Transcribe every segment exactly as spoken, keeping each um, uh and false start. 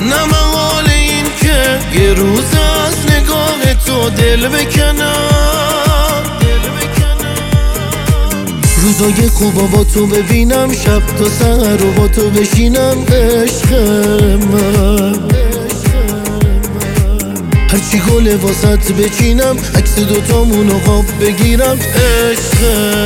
نه محال این که یه روز از نگاه تو دل بکنم، روزای خوبا با تو ببینم، شب تا سحر رو با تو بشینم. عشق من هرچی گل واسط بچینم، عکس دوتامونو خواب بگیرم. عشق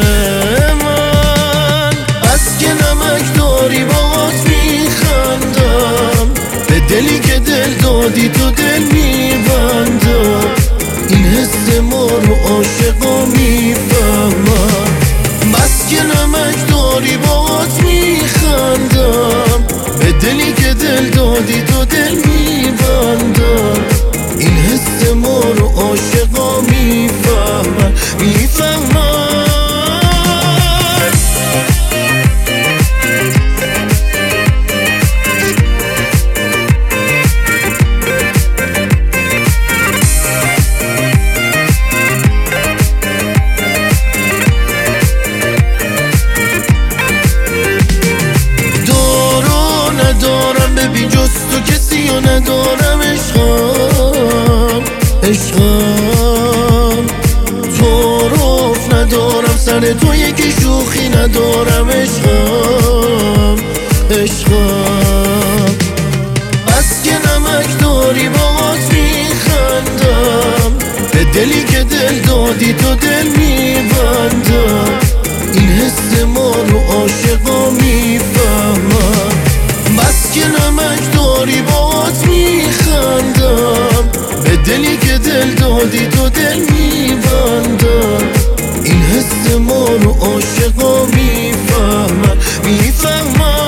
من از که نمک داری باهات میخندم، به دلی که دل دادی تو دل میبندم. این حس ما رو عاشقا میفهمم. بس که نمک داری باهات میخندم، به دلی که دل دادی تو دل میبندم. این حس ما رو عاشقا میفهمن میفهمن. دارو ندارم ببین جز تو کسی و ندارم. عشقم عشقم تعارف ندارم، سر تو یکی شوخی ندارم. عشقم عشقم بس که نمک داری باهات میخندم، به دلی که دل دادی تو دل میبندم. این حس ما رو عاشقا میفهمم. بس که نمک داری باهات میخندم، به دلی که دل دادی تو دل میبندم. این حس ما رو عاشقا میفهمن میفهمن.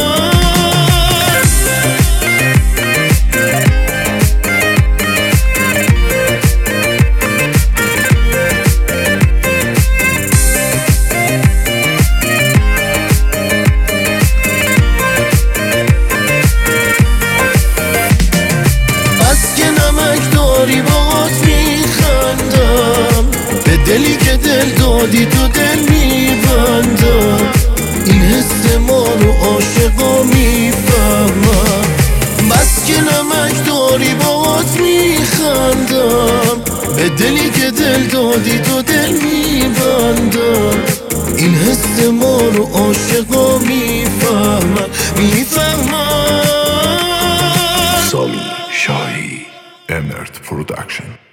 داری باهات میخندم، به دلی که دل دادی تو دل میبندم. این حس ما رو عاشقا میفهمم. بس که نمک داری باهات میخندم، به دلی که دل دادی تو دل میبندم. این حس ما رو عاشقا میفهمن میفهمن. سامی شاهی، امرت پرودکشن.